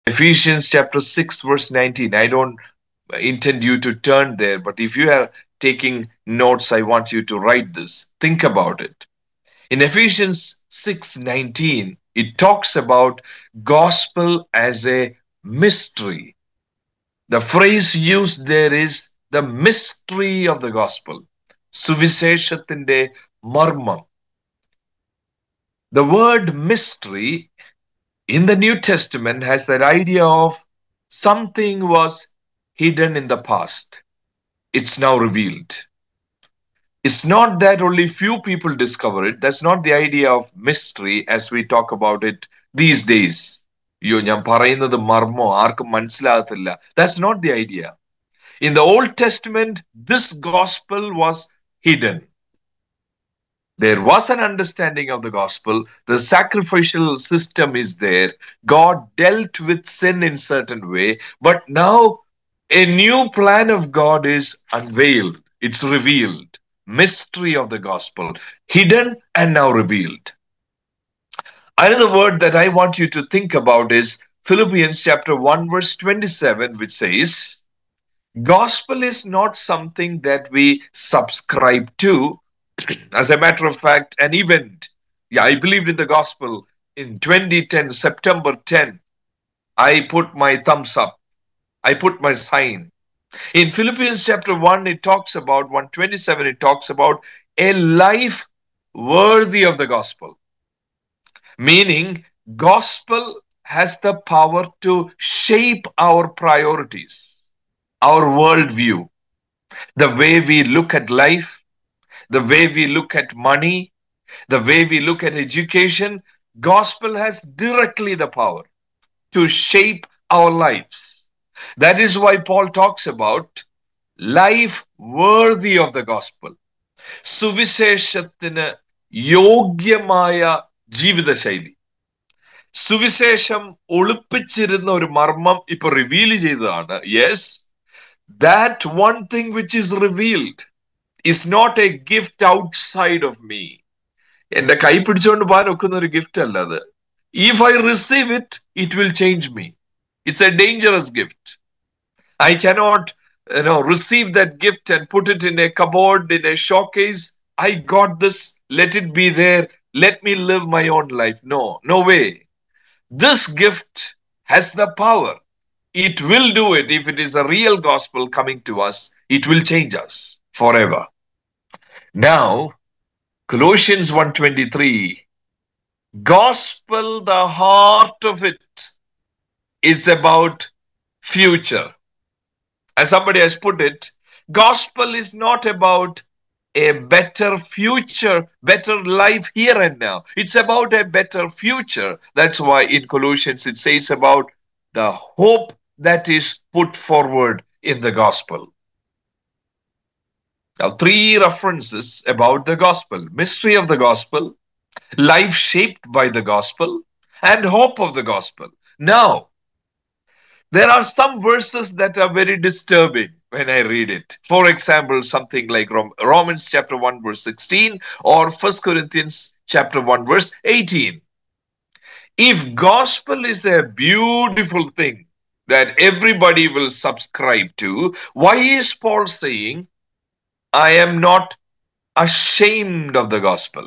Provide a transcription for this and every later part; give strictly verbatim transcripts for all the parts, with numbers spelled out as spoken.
Ephesians chapter six, verse nineteen. I don't intend you to turn there, but if you are taking notes, I want you to write this. Think about it. In Ephesians six nineteen, it talks about gospel as a mystery. The phrase used there is the mystery of the gospel. Suviseshathinte marmam. The word mystery in the New Testament has that idea of something was hidden in the past. It's now revealed. It's not that only few people discover it. That's not the idea of mystery as we talk about it these days. അയ്യോ ഞാൻ പറയുന്നത് മർമ്മോ ആർക്കും മനസ്സിലാകത്തില്ല. That's not the idea. In the Old Testament, this gospel was hidden. There was an understanding of the gospel. The sacrificial system is there. God dealt with sin in certain way. But now a new plan of God is unveiled. It's revealed. Mystery of the gospel. Hidden and now revealed. Another word that I want you to think about is Philippians chapter one verse twenty-seven, which says, gospel is not something that we subscribe to. As a matter of fact, an event. Yeah, I believed in the gospel in twenty ten, September tenth. I put my thumbs up. I put my sign. In Philippians chapter one, it talks about, one twenty-seven, it talks about a life worthy of the gospel. Meaning, gospel has the power to shape our priorities, our worldview, the way we look at life, the way we look at money, the way we look at education. Gospel has directly the power to shape our lives. That is why Paul talks about life worthy of the gospel. സുവിശേഷത്തിന് യോഗ്യമായ ജീവിതശൈലി. സുവിശേഷം ഒളിപ്പിച്ചിരുന്ന ഒരു മർമ്മം ഇപ്പൊ reveal ചെയ്തതാണ്. Yes, that one thing which is revealed is not a gift outside of me. എന്റെ കൈ പിടിച്ചുകൊണ്ട് പോകാൻ ഒക്കുന്ന ഒരു ഗിഫ്റ്റ് അല്ല അത്. If I receive it, it will change me. It's a dangerous gift. I cannot, you know, receive that gift and put it in a cupboard, in a showcase. I got this, let it be there, let me live my own life. No, no way. This gift has the power. It will do it. If it is a real gospel coming to us, it will change us forever. Now, Colossians one twenty-three, gospel, the heart of it is about future. As somebody has put it, gospel is not about a better future, better life here and now. It's about a better future. That's why in Colossians it says about the hope that is put forward in the gospel. Now, three references about the gospel: mystery of the gospel, life shaped by the gospel, and hope of the gospel. Now, there are some verses that are very disturbing when I read it. For example, something like Romans chapter one verse sixteen or First Corinthians chapter one verse eighteen. If gospel is a beautiful thing that everybody will subscribe to, why is Paul saying, I am not ashamed of the gospel?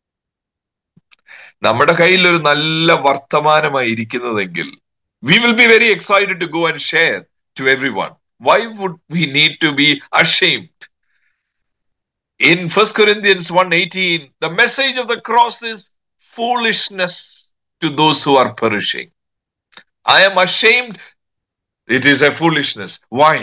നമ്മുടെ കയ്യിൽ ഒരു നല്ല വർത്തമാനമായി ഇരിക്കുന്നതെങ്കിൽ we will be very excited to go and share to everyone. Why would we need to be ashamed? In First Corinthians one eighteen, the message of the cross is foolishness to those who are perishing. I am ashamed. It is a foolishness. Why?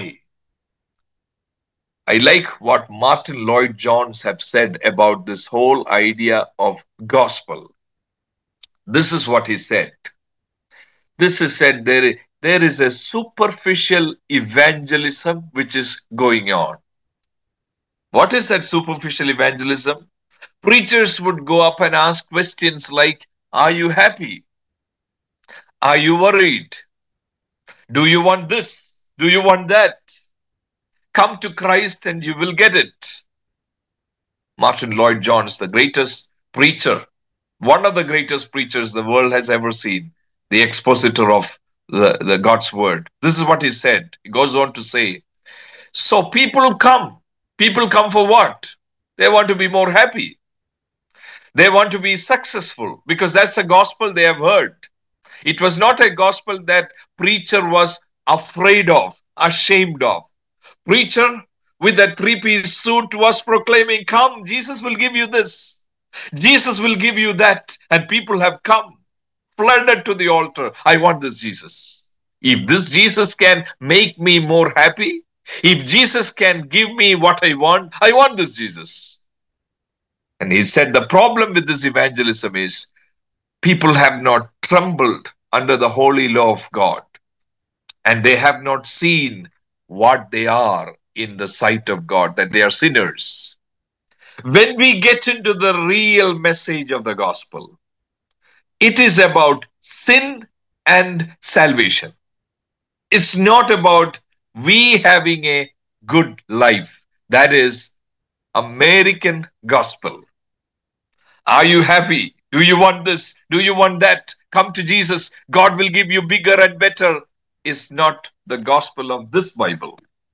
I like what Martin Lloyd-Jones have said about this whole idea of gospel. This is what he said. This is said, there, there is a superficial evangelism which is going on. What is that superficial evangelism? Preachers would go up and ask questions like, are you happy? Are you worried? Do you want this? Do you want that? Come to Christ and you will get it. Martin Lloyd-Jones, the greatest preacher, one of the greatest preachers the world has ever seen, the expositor of the, the God's word. This is what he said. He goes on to say, so people come. People come for what? They want to be more happy. They want to be successful because that's the gospel they have heard. It was not a gospel that preacher was afraid of, ashamed of. Preacher with that three-piece suit was proclaiming, come, Jesus will give you this. Jesus will give you that. And people have come, flooded to the altar. I want this Jesus. If this Jesus can make me more happy, if Jesus can give me what I want, I want this Jesus. And he said the problem with this evangelism is people have not trembled under the holy law of God, and they have not seen what they are in the sight of God, that they are sinners. When we get into the real message of the gospel, it is about sin and salvation. It's not about we having a good life. That is American gospel. Are you happy? Do you want this? Do you want that? Come to Jesus. God will give you bigger and better. Is not the gospel of this Bible.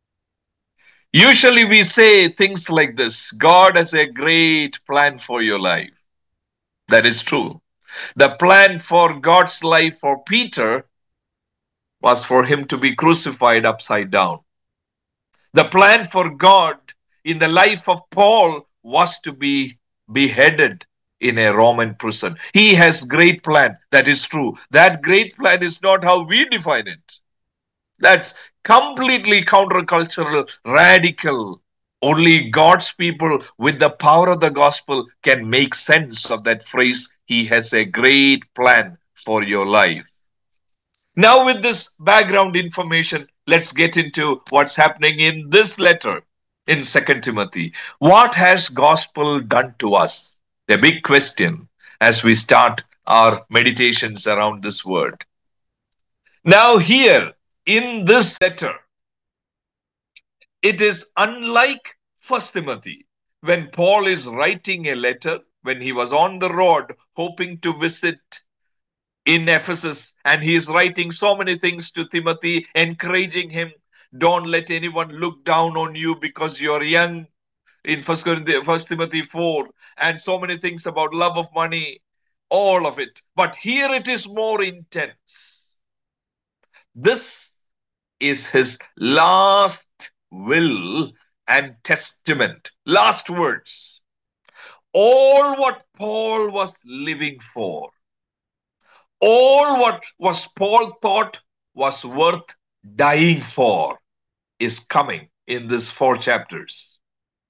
Usually we say things like this: God has a great plan for your life. That is true. The plan for God's life for Peter was for him to be crucified upside down. The plan for God in the life of Paul was to be beheaded in a Roman prison. He has great plan. That is true. That great plan is not how we define it. That's completely countercultural, radical. Only God's people with the power of the gospel can make sense of that phrase, He has a great plan for your life. Now, with this background information, let's get into what's happening in this letter in Second Timothy. What has gospel done to us? A big question as we start our meditations around this word. Now, here in this letter, it is unlike First Timothy. When Paul is writing a letter, when he was on the road hoping to visit in Ephesus, and he is writing so many things to Timothy, encouraging him, don't let anyone look down on you because you're young, in First Timothy four, and so many things about love of money, all of it. But here it is more intense. This is his last will and testament, last words. All what Paul was living for, all what was Paul thought was worth dying for is coming in these four chapters.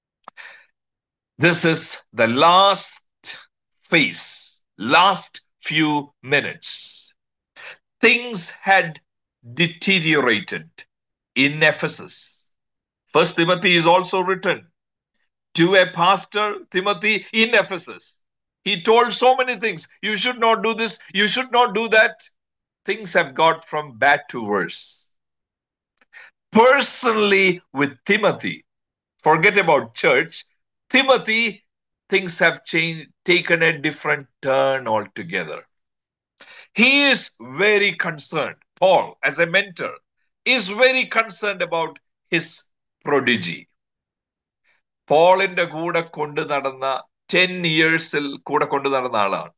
This is the last phase, last few minutes. Things had deteriorated in Ephesus. First Timothy is also written to a pastor, Timothy, in Ephesus. He told so many things. You should not do this. You should not do that. Things have got from bad to worse. Personally, with Timothy, forget about church, Timothy, things have changed, taken a different turn altogether. He is very concerned. Paul, as a mentor, is very concerned about his prodigy. പോളിന്റെ കൂടെ കൊണ്ടു നടന്ന ten ഇയേഴ്സിൽ കൂടെ കൊണ്ടു നടന്ന ആളാണ്.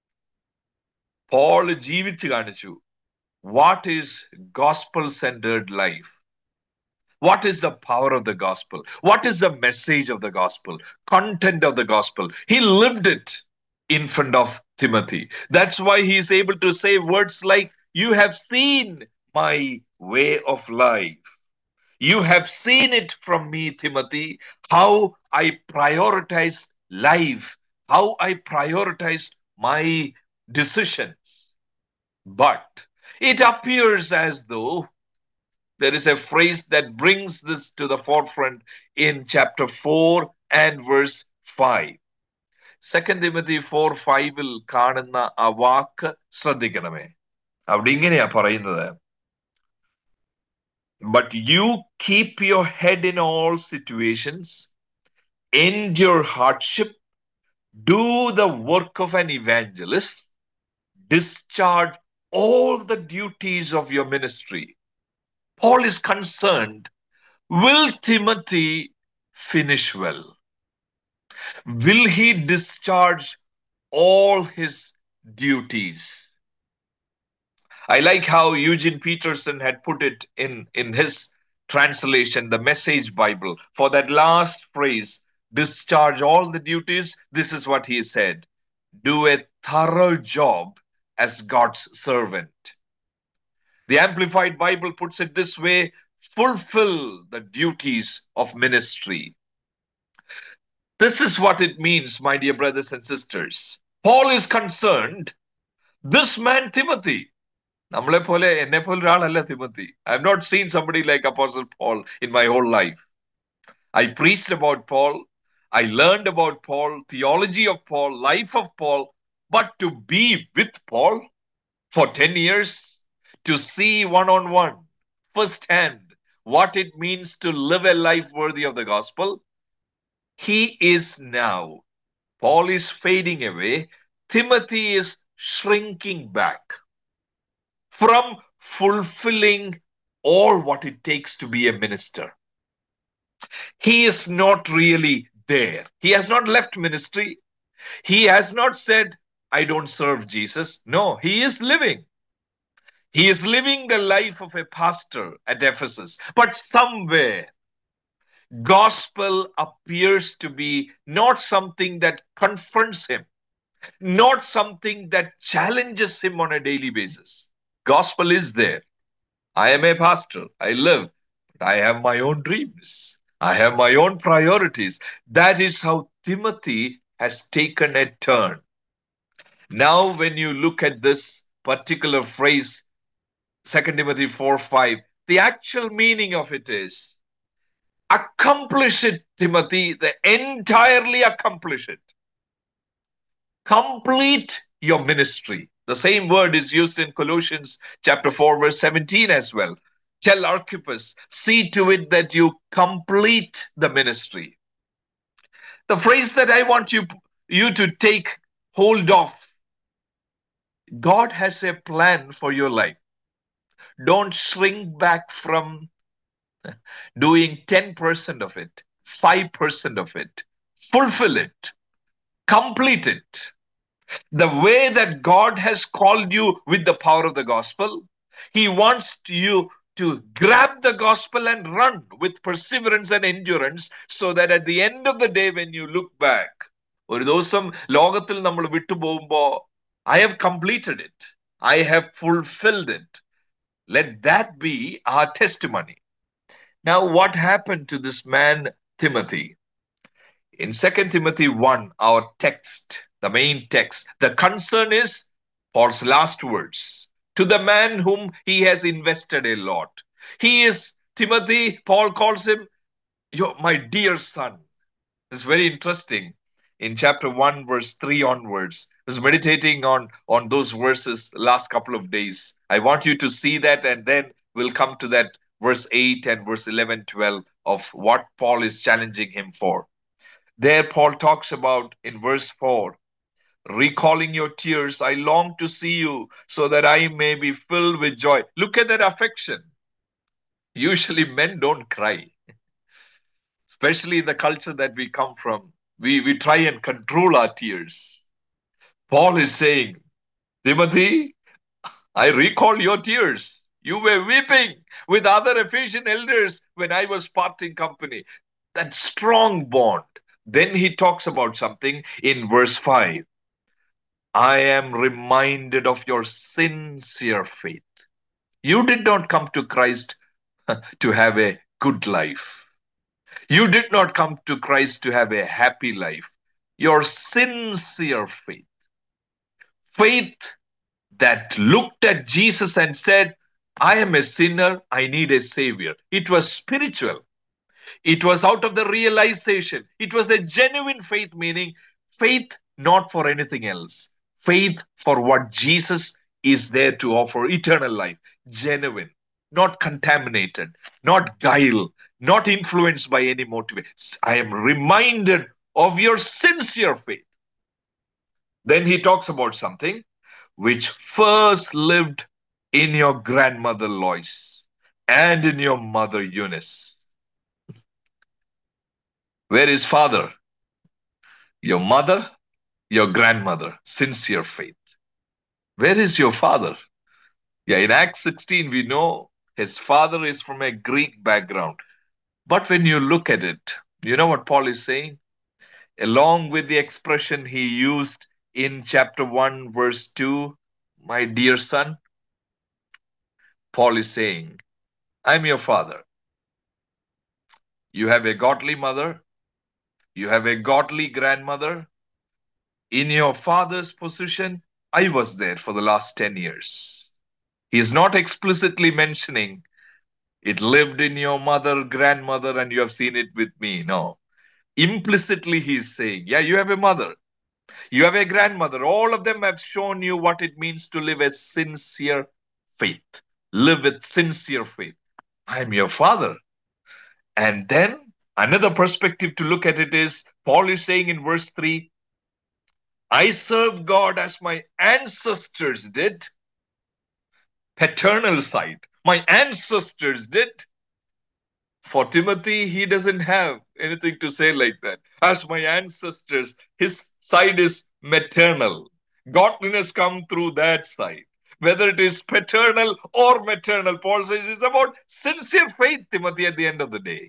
Paul ജീവിച്ചു കാണിച്ചു what is gospel centred life. What is the power of the gospel? What is the message of the gospel? Content of the gospel. He lived it in front of Timothy. That's why he is able to say words like, you have seen my way of life. You have seen it from me, Timothy, how I prioritize life, how I prioritize my decisions. But it appears as though there is a phrase that brings this to the forefront in chapter four and verse five. Second Timothy four five-ൽ കാണുന്ന ആ വാക്ക് ശ്രദ്ധിക്കണമേ. അവിടെ ഇങ്ങനെയാ പറയുന്നത്, but you keep your head in all situations, endure hardship, do the work of an evangelist, discharge all the duties of your ministry. Paul is concerned, will Timothy finish well? Will he discharge all his duties? I like how Eugene Peterson had put it in, in his translation, the Message Bible. For that last phrase, discharge all the duties, this is what he said: do a thorough job as God's servant. The Amplified Bible puts it this way: fulfill the duties of ministry. This is what it means, my dear brothers and sisters. Paul is concerned, this man Timothy, നമ്മളെ പോലെ എന്നെ പോലെ ഒരാളല്ല Timothy. I have not seen somebody like Apostle Paul in my whole life. I preached about Paul. I learned about Paul, theology of Paul, life of Paul. But to be with Paul for ten years, to see one on one, firsthand, what it means to live a life worthy of the gospel, he is now. Paul is fading away. Timothy is shrinking back from fulfilling all what it takes to be a minister. He is not really there. He has not left ministry. He has not said, I don't serve Jesus. No, he is living. He is living the life of a pastor at Ephesus. But somewhere, gospel appears to be not something that confronts him, not something that challenges him on a daily basis. Gospel is there. I am a pastor. I live. I have my own dreams. I have my own priorities. That is how Timothy has taken a turn. Now, when you look at this particular phrase, Second Timothy four five, the actual meaning of it is, accomplish it, Timothy, the entirely accomplish it. Complete your ministry. The same word is used in Colossians chapter four, verse seventeen as well. Tell Archippus, see to it that you complete the ministry. The phrase that I want you, you to take hold of, God has a plan for your life. Don't shrink back from doing ten percent of it, five percent of it. Fulfill it, complete it. The way that God has called you with the power of the gospel, He wants you to grab the gospel and run with perseverance and endurance, so that at the end of the day, when you look back, ഒരു ദിവസം ലോകത്തിൽ നമ്മൾ വിട്ടുപോകുമ്പോ, I have completed it. I have fulfilled it. Let that be our testimony. Now, what happened to this man, Timothy? In Second Timothy one, our text, the main text, the concern is Paul's last words to the man whom he has invested a lot. He is Timothy, Paul calls him, your, my dear son. It's very interesting. In chapter one, verse three onwards, I was meditating on, on those verses last couple of days. I want you to see that, and then we'll come to that verse eight and verse eleven, twelve of what Paul is challenging him for. There, Paul talks about in verse four, recalling your tears, I long to see you so that I may be filled with joy. Look at that affection. Usually, men don't cry, especially in the culture that we come from. We, we try and control our tears. Paul is saying, Timothy, I recall your tears. You were weeping with other Ephesian elders when I was parting company. That strong bond. Then he talks about something in verse five. I am reminded of your sincere faith. You did not come to Christ to have a good life. You did not come to Christ to have a happy life. Your sincere faith. Faith that looked at Jesus and said, I am a sinner, I need a savior. It was spiritual. It was out of the realization. It was a genuine faith, meaning faith not for anything else. Faith for what Jesus is there to offer, eternal life. Genuine, not contaminated, not guile, not influenced by any motive. I am reminded of your sincere faith. Then he talks about something. which first lived in your grandmother Lois and in your mother Eunice. Where is father? Your mother, your grandmother, sincere faith. Where is your father? Yeah, in Acts sixteen, we know his father is from a Greek background. But when you look at it, you know what Paul is saying? Along with the expression he used in chapter one, verse two, my dear son, Paul is saying, I'm your father. You have a godly mother, you have a godly grandmother. In your father's position, I was there for the last ten years. He is not explicitly mentioning it lived in your mother, grandmother, and you have seen it with me. No. Implicitly, he is saying, yeah, you have a mother, you have a grandmother. All of them have shown you what it means to live a sincere faith. Live with sincere faith. I'm your father. And then another perspective to look at it is Paul is saying in verse three, I serve God as my ancestors did, paternal side. My ancestors did. For Timothy, he doesn't have anything to say like that. As my ancestors, his side is maternal. Godliness come through that side. Whether it is paternal or maternal, Paul says it's about sincere faith, Timothy, at the end of the day.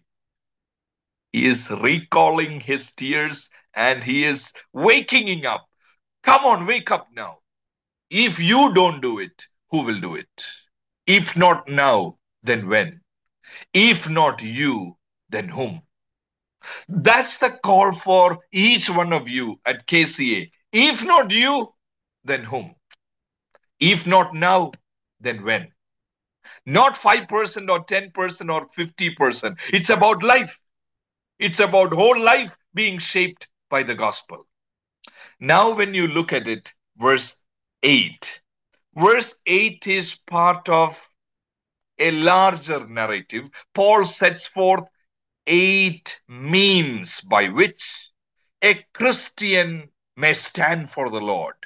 He is recalling his tears and he is waking up. Come on, wake up now. If you don't do it, who will do it? If not now, then when? If not you, then whom? That's the call for each one of you at K C A. If not you, then whom? If not now, then when? Not five percent or ten percent or fifty percent. It's about life. It's about whole life being shaped by the gospel. Now, when you look at it, verse eight. Verse eight is part of a larger narrative. Paul sets forth eight means by which a Christian may stand for the Lord.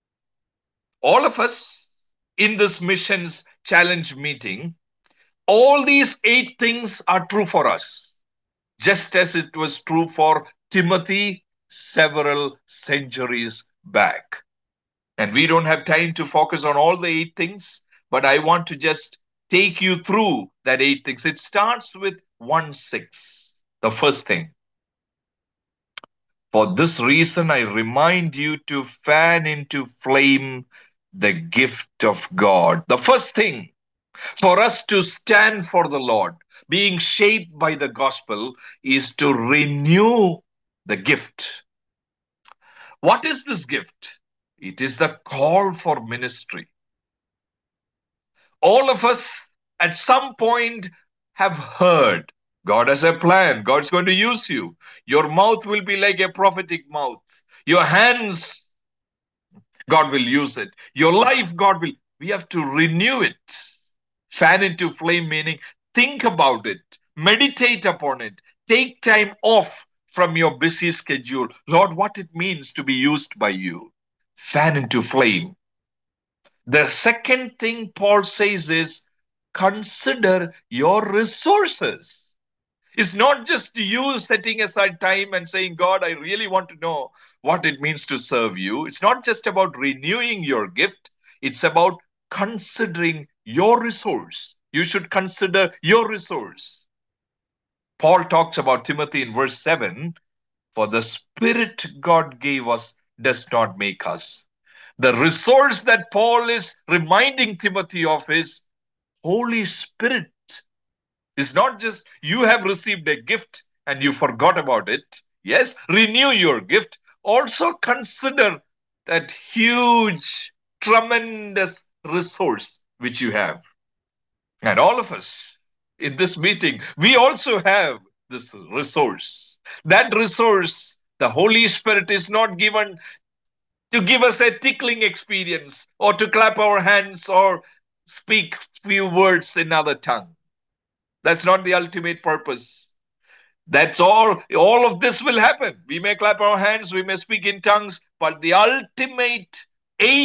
All of us in this missions challenge meeting, all these eight things are true for us, just as it was true for Timothy several centuries back. And we don't have time to focus on all the eight things, but I want to just take you through that eight things. It starts with one six. The first thing, for this reason, I remind you to fan into flame the gift of God. The first thing for us to stand for the Lord, being shaped by the gospel, is to renew the gift. What is this gift? It is the call for ministry. All of us at some point have heard God has a plan. God's going to use you. Your mouth will be like a prophetic mouth. Your hands, God will use it. Your life, God will. We have to renew it. Fan into flame, meaning think about it, meditate upon it, take time off from your busy schedule. Lord, what it means to be used by you. Fan into flame. The second thing Paul says is consider your resources. It's not just you setting aside time and saying, God, I really want to know what it means to serve you. It's not just about renewing your gift, it's about considering your resource. You should consider your resource. Paul talks about Timothy in verse seven, for the Spirit God gave us does not make us. The resource that Paul is reminding Timothy of is Holy Spirit. It's not just you have received a gift and you forgot about it. Yes, renew your gift. Also consider that huge, tremendous resource which you have. And all of us in this meeting, we also have this resource. That resource, the Holy Spirit, is not given to give us a tickling experience or to clap our hands or speak few words in other tongue. That's not the ultimate purpose. That's all. All of this will happen. We may clap our hands, we may speak in tongues, but the ultimate aim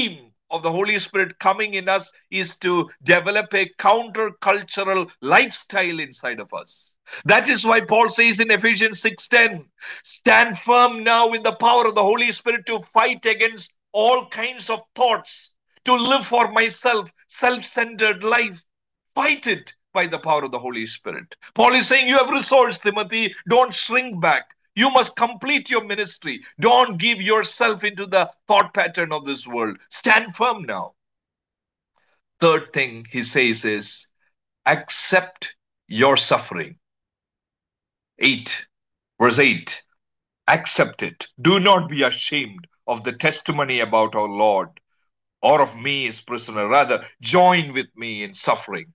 of the Holy Spirit coming in us is to develop a counter-cultural lifestyle inside of us. That is why Paul says in Ephesians six ten, stand firm now in the power of the Holy Spirit to fight against all kinds of thoughts, to live for myself, self-centered life. Fight it by the power of the Holy Spirit. Paul is saying, you have resource, Timothy. Don't shrink back. You must complete your ministry. Don't give yourself into the thought pattern of this world. Stand firm now. Third thing he says is accept your suffering. eight, verse eight. Accept it. Do not be ashamed of the testimony about our Lord or of me as prisoner. Rather, join with me in suffering.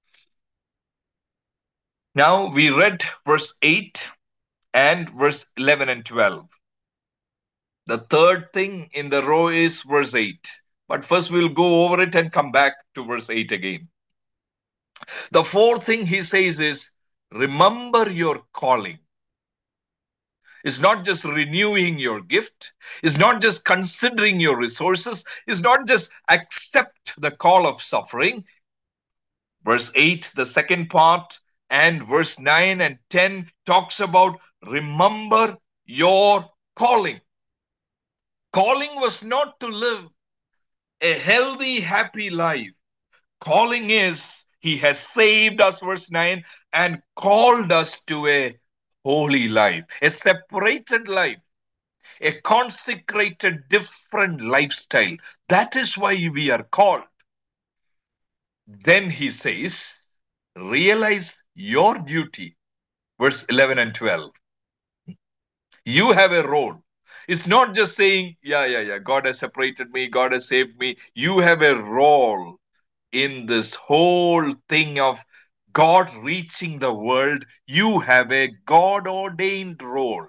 Now we read verse eight and verse eleven and twelve. The third thing in the row is verse eight. But first we'll go over it and come back to verse eight again. The fourth thing he says is remember your calling. It's not just renewing your gift. It's not just considering your resources. It's not just accept the call of suffering. Verse eight, the second part, and verse nine and ten talks about remember your calling. Calling was not to live a healthy, happy life. Calling is he has saved us, verse nine, and called us to a holy life, a separated life, a consecrated, different lifestyle. That is why we are called. Then he says, realize your duty. Verse eleven and twelve. You have a role. It's not just saying, yeah, yeah, yeah, God has separated me, God has saved me. You have a role in this whole thing of God reaching the world. You have a God ordained role.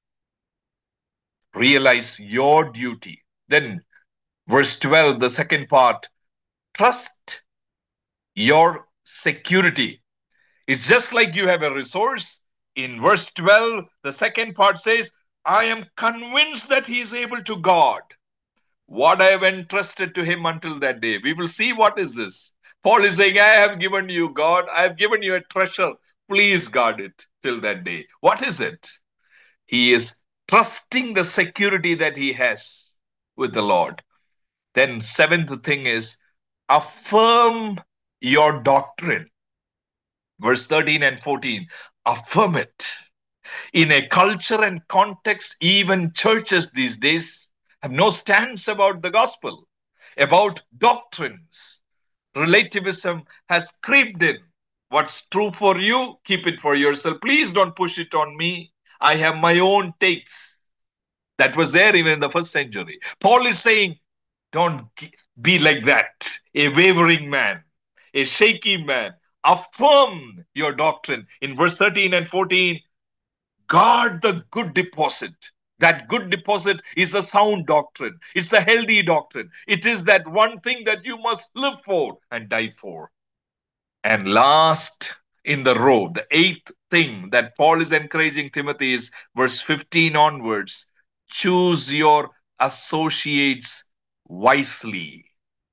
Realize your duty. Then, verse twelve, the second part, trust your security. It's just like you have a resource. In verse twelve, the second part says, I am convinced that he is able to guard what I have entrusted to him until that day. We will see what is this. Paul is saying, I have given you, God, I have given you a treasure. Please guard it till that day. What is it? He is trusting the security that he has with the Lord. Then, seventh thing is affirm your doctrine. Verse thirteen and fourteen, affirm it. In a culture and context, even churches these days have no stance about the gospel, about doctrines. Relativism has creeped in. What's true for you, keep it for yourself. Please don't push it on me. I have my own takes. That was there even in the first century. Paul is saying, don't be like that, a wavering man, a shaky man. Affirm your doctrine. In verse thirteen and fourteen, guard the good deposit. That good deposit is a sound doctrine. It's a healthy doctrine. It is that one thing that you must live for and die for. And last in the row, the eighth thing that Paul is encouraging Timothy is verse fifteen onwards. Choose your associates wisely.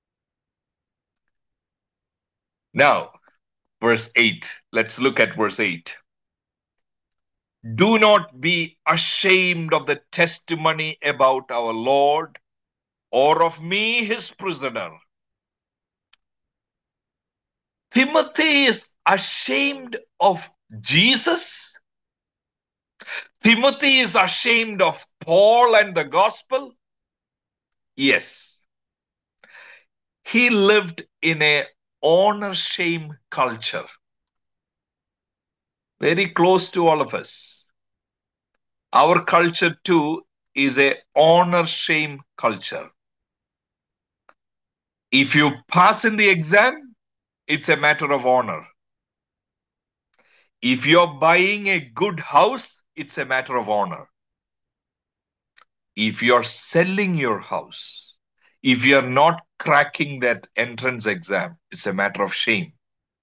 Now, verse eight. Let's look at verse eight. Do not be ashamed of the testimony about our Lord or of me, his prisoner. Timothy is ashamed of Jesus. Timothy is ashamed of Paul and the gospel. Yes. He lived in a honor shame culture. Very close to all of us. Our culture too is a honor shame culture. If you pass in the exam, it's a matter of honor. If you're buying a good house, it's a matter of honor. If you're selling your house, if you're not cracking that entrance exam, it's a matter of shame.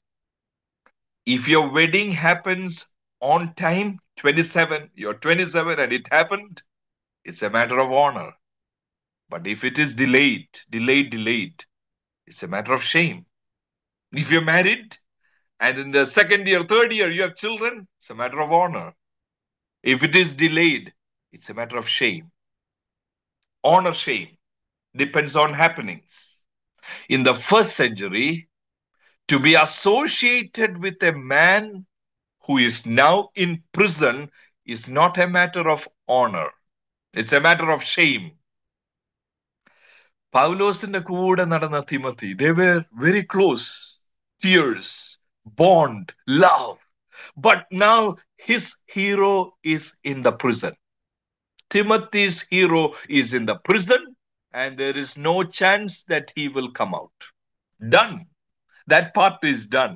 If your wedding happens on time, twenty-seven, you're twenty-seven and it happened, it's a matter of honor. But if it is delayed, delayed, delayed, it's a matter of shame. If you're married and in the second year, third year, you have children, it's a matter of honor. If it is delayed, it's a matter of shame. Honor, shame depends on happenings. In the first century, to be associated with a man who is now in prison is not a matter of honor. It's a matter of shame. പൗലോസിന്റെ കൂടെ നടന്ന Timothy, they were very close, tears, bond, love. But now his hero is in the prison. Timothy's hero is in the prison, and there is no chance that he will come out. Done. That part is done.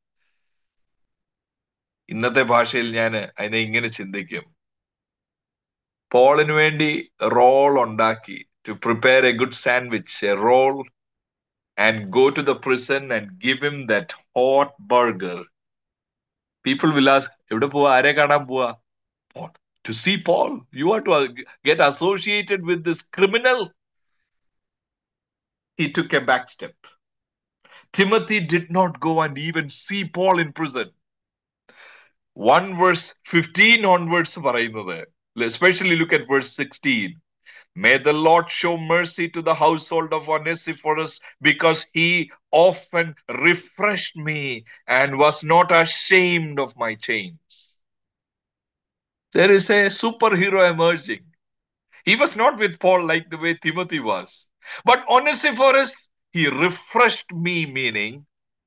ഇന്നത്തെ ഭാഷയിൽ ഞാൻ അതിനെ ഇങ്ങനെ ചിന്തിക്കും. പോളിന് വേണ്ടി role ഉണ്ടാക്കി, to prepare a good sandwich, a roll, and go to the prison and give him that hot burger. People will ask, എവിടെ പോവാ, ആരെ കാണാൻ പോവാ? Paul. To see Paul, you are to get associated with this criminal. He took a back step. Timothy did not go and even see Paul in prison. one verse fifteen onwards പറയുന്നത്, especially look at verse sixteen. May the Lord show mercy to the household of Onesiphorus, because he often refreshed me and was not ashamed of my chains. There is a superhero emerging. He was not with Paul like the way Timothy was. But Onesiphorus, he refreshed me, meaning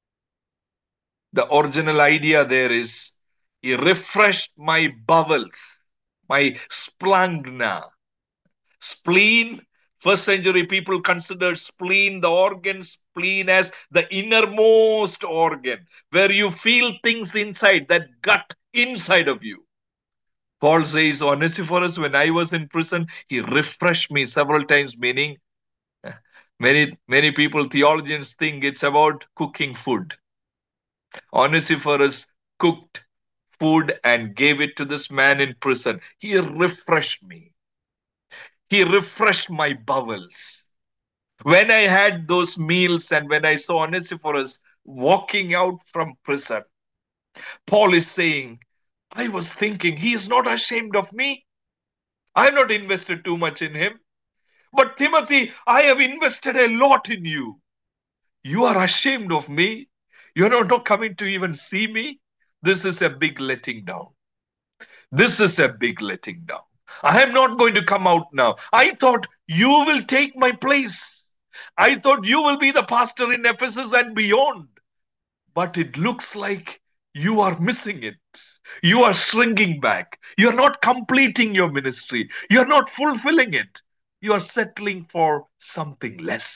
the original idea there is he refreshed my bowels, my splagna. Spleen, first century people considered spleen, the organ spleen, as the innermost organ, where you feel things inside, that gut inside of you. Paul says, Onesiphorus, when I was in prison, he refreshed me several times, meaning many, many people, theologians, think it's about cooking food. Onesiphorus cooked food and gave it to this man in prison. He refreshed me. He refreshed my bowels. When I had those meals and when I saw Onesiphorus walking out from prison, Paul is saying, I was thinking, he is not ashamed of me. I have not invested too much in him. But Timothy, I have invested a lot in you. You are ashamed of me. You are not coming to even see me. This is a big letting down. This is a big letting down. I am not going to come out now. I thought you will take my place. I thought you will be the pastor in Ephesus and beyond. But it looks like you are missing it. You are shrinking back. You are not completing your ministry. You are not fulfilling it. You are settling for something less.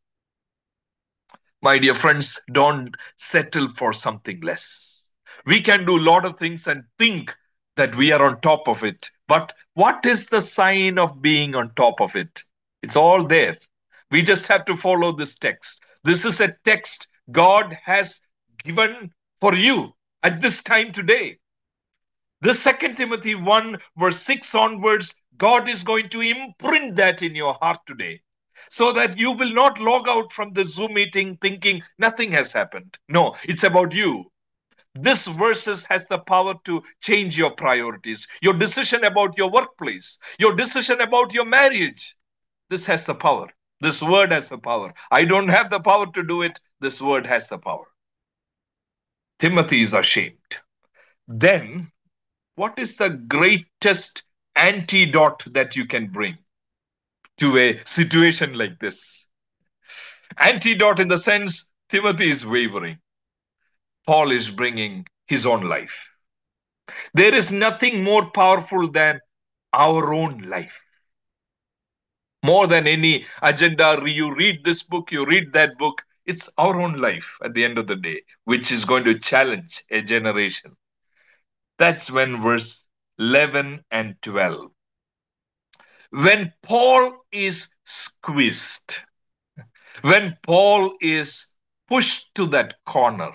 My dear friends, don't settle for something less. We can do a lot of things and think that we are on top of it. But what is the sign of being on top of it? It's all there. We just have to follow this text. This is a text God has given for you at this time today. The Second Timothy one, verse six onwards, God is going to imprint that in your heart today, so that you will not log out from the Zoom meeting thinking nothing has happened. No, it's about you. This verses has the power to change your priorities, your decision about your workplace, your decision about your marriage. This has the power. This word has the power. I don't have the power to do it. This word has the power. Timothy is ashamed. Then, what is the greatest antidote that you can bring to a situation like this? Antidote in the sense Timothy is wavering. Paul is bringing his own life. There is nothing more powerful than our own life. More than any agenda, you read this book, you read that book, it's our own life at the end of the day, which is going to challenge a generation. That's when verse eleven and twelve. When Paul is squeezed, when Paul is pushed to that corner,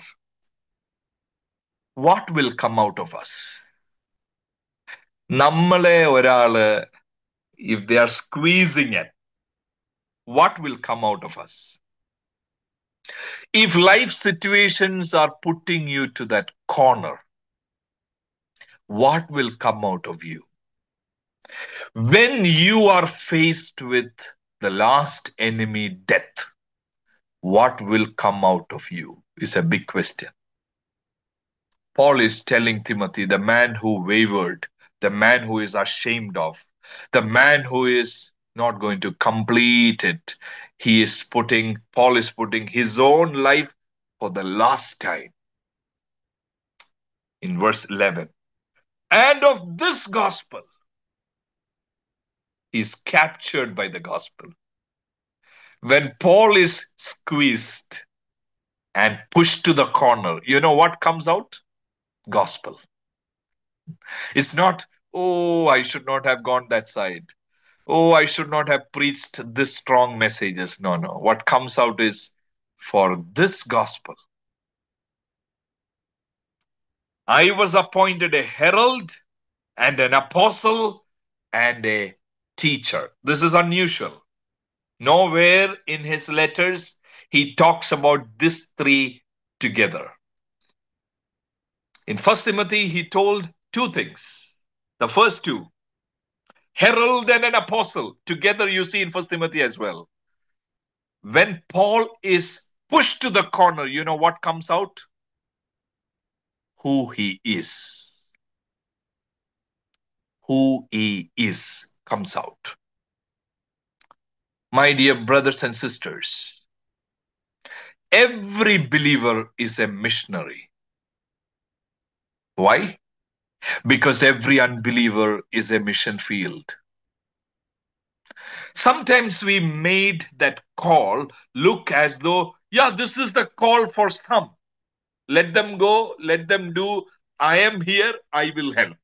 what will come out of us? നമ്മളെ ഒരാള്, if they are squeezing it, what will come out of us? If life situations are putting you to that corner, what will come out of you? When you are faced with the last enemy, death, what will come out of you is a big question. Paul is telling Timothy, the man who wavered, the man who is ashamed of, the man who is not going to complete it, he is putting, Paul is putting his own life for the last time in verse eleven. And of this gospel, he is captured by the gospel. When Paul is squeezed and pushed to the corner, you know what comes out? Gospel. It's not, oh, I should not have gone that side. Oh, I should not have preached this strong messages. No, no. What comes out is, for this gospel, I was appointed a herald and an apostle and a teacher. This is unusual. Nowhere in his letters he talks about these three together. In First Timothy, he told two things. The first two, herald and an apostle. Together you see in First Timothy as well. When Paul is pushed to the corner, you know what comes out? Who he is. Who he is comes out. My dear brothers and sisters, every believer is a missionary. Why? Because every unbeliever is a mission field. Sometimes we made that call look as though, yeah, this is the call for some. Let them go, let them do. I am here, I will help.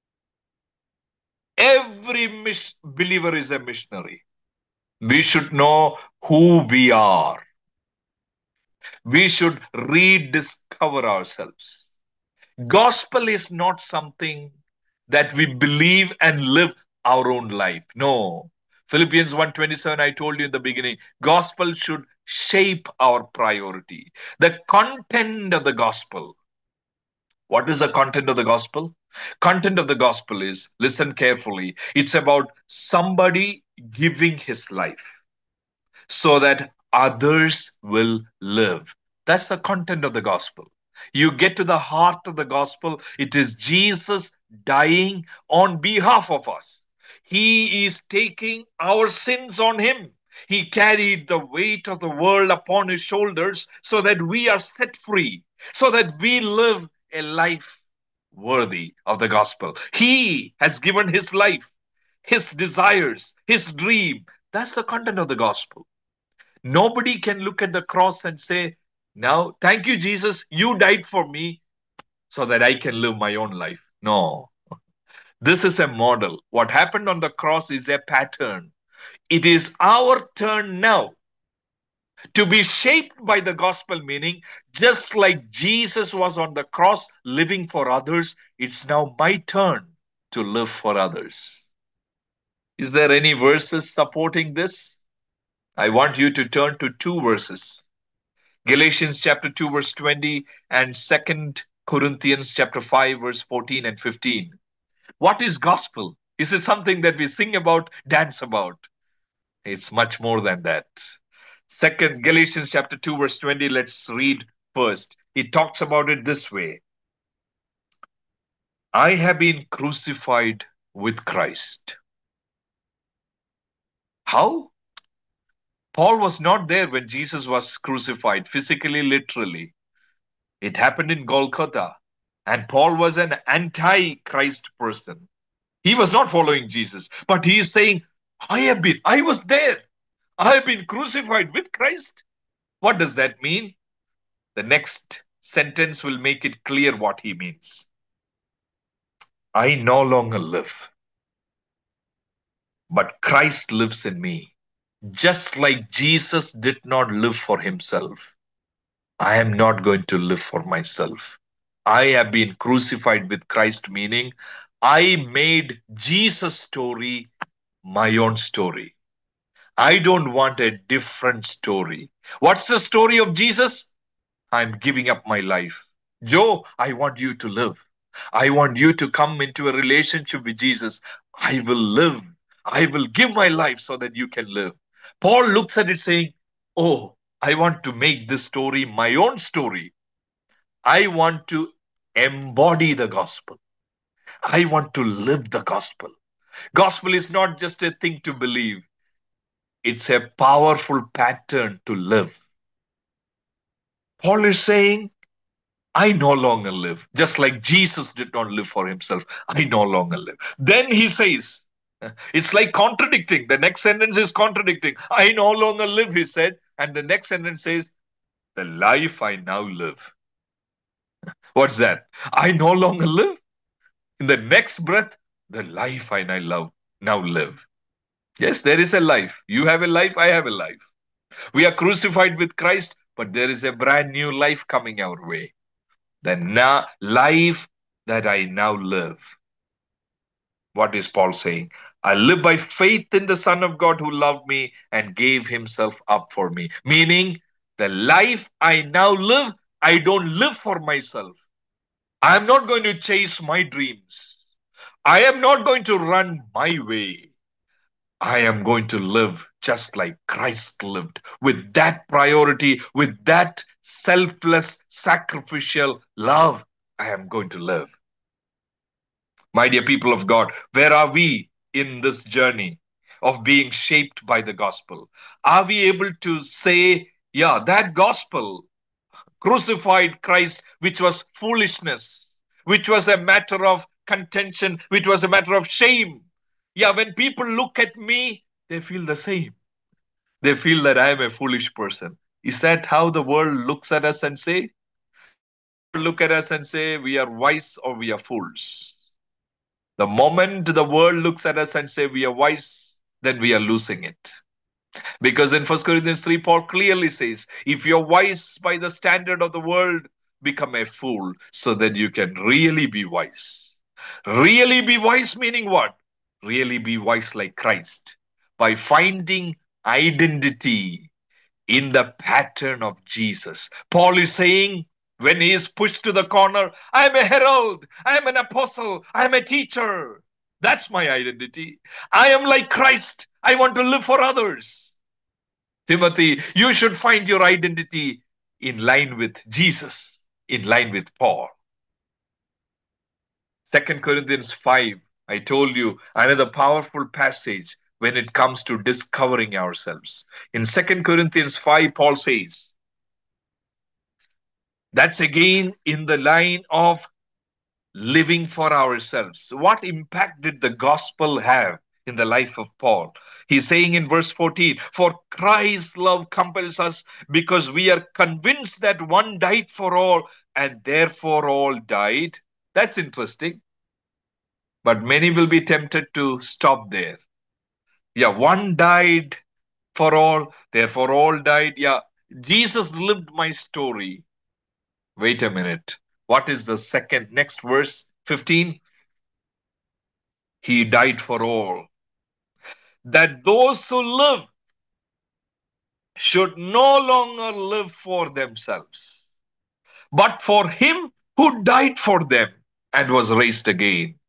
Every mis- believer is a missionary. We should know who we are. We should rediscover ourselves. Gospel is not something that we believe and live our own life. No. Philippians one twenty-seven, I told you in the beginning, gospel should shape our priority. The content of the gospel. What is the content of the gospel? Content of the gospel is, listen carefully, it's about somebody giving his life so that others will live. That's the content of the gospel. You get to the heart of the gospel, it is Jesus dying on behalf of us. He is taking our sins on him. He carried the weight of the world upon his shoulders so that we are set free, so that we live a life worthy of the gospel. He has given his life, his desires, his dream. That's the content of the gospel. Nobody can look at the cross and say, now, thank you, Jesus, you died for me so that I can live my own life. No, this is a model. What happened on the cross is a pattern. It is our turn now to be shaped by the gospel, meaning just like Jesus was on the cross living for others, it's now my turn to live for others. Is there any verses supporting this? I want you to turn to two verses. Galatians chapter two verse twenty and Second Corinthians chapter five verse fourteen and fifteen. What is gospel? Is it something that we sing about, dance about? It's much more than that. Second Galatians chapter two verse twenty, let's read first. He talks about it this way. I have been crucified with Christ. How? Paul was not there when Jesus was crucified, physically, literally. It happened in Golgotha. And Paul was an anti Christ person. He was not following Jesus, but he is saying, I have been, I was there. I have been crucified with Christ. What does that mean? The next sentence will make it clear what he means. I no longer live, but Christ lives in me. Just like Jesus did not live for himself, I am not going to live for myself. I have been crucified with Christ, meaning I made Jesus' story my own story. I don't want a different story. What's the story of Jesus? I'm giving up my life. Joe, I want you to live. I want you to come into a relationship with Jesus. I will live. I will give my life so that you can live. Paul looks at it saying, oh, I want to make this story my own story. I want to embody the gospel. I want to live the gospel. Gospel is not just a thing to believe, it's a powerful pattern to live. Paul is saying, I no longer live, just like Jesus did not live for himself. I no longer live. Then he says, it's like contradicting. The next sentence is contradicting. I no longer live, he said. And the next sentence says, the life I now live. What's that? I no longer live. In the next breath, the life I now love now live. Yes, there is a life. You have a life, I have a life. We are crucified with Christ, but there is a brand new life coming our way. The na- life that I now live. What is Paul saying? I live by faith in the Son of God who loved me and gave himself up for me. Meaning, the life I now live, I don't live for myself. I am not going to chase my dreams. I am not going to run my way. I am going to live just like Christ lived, with that priority, with that selfless, sacrificial love. I am going to live. My dear people of God, where are we in this journey of being shaped by the gospel? Are we able to say, yeah, that gospel crucified Christ, which was foolishness, which was a matter of contention, which was a matter of shame? Yeah, when people look at me, they feel the same. They feel that I am a foolish person. Is that how the world looks at us and say? The world look at us and say we are wise or we are fools. The moment the world looks at us and say we are wise, then we are losing it. Because in First Corinthians three, Paul clearly says, if you're wise by the standard of the world, become a fool so that you can really be wise. Really be wise meaning what? Really be wise like Christ. By finding identity in the pattern of Jesus. Paul is saying, when he is pushed to the corner, I'm a herald, I'm an apostle, I'm a teacher. That's my identity. I am like Christ. I want to live for others. Timothy, you should find your identity in line with Jesus, in line with Paul. Second Corinthians five, I told you, another powerful passage when it comes to discovering ourselves. In Second Corinthians five, Paul says, that's again in the line of living for ourselves. What impact did the gospel have in the life of Paul? He's saying in verse fourteen, for Christ's love compels us because we are convinced that one died for all and therefore all died. That's interesting. But many will be tempted to stop there. Yeah, one died for all, therefore all died. Yeah, Jesus lived my story. Wait a minute. What is the second next verse? fifteen. He died for all. That those who live should no longer live for themselves, but for him who died for them and was raised again.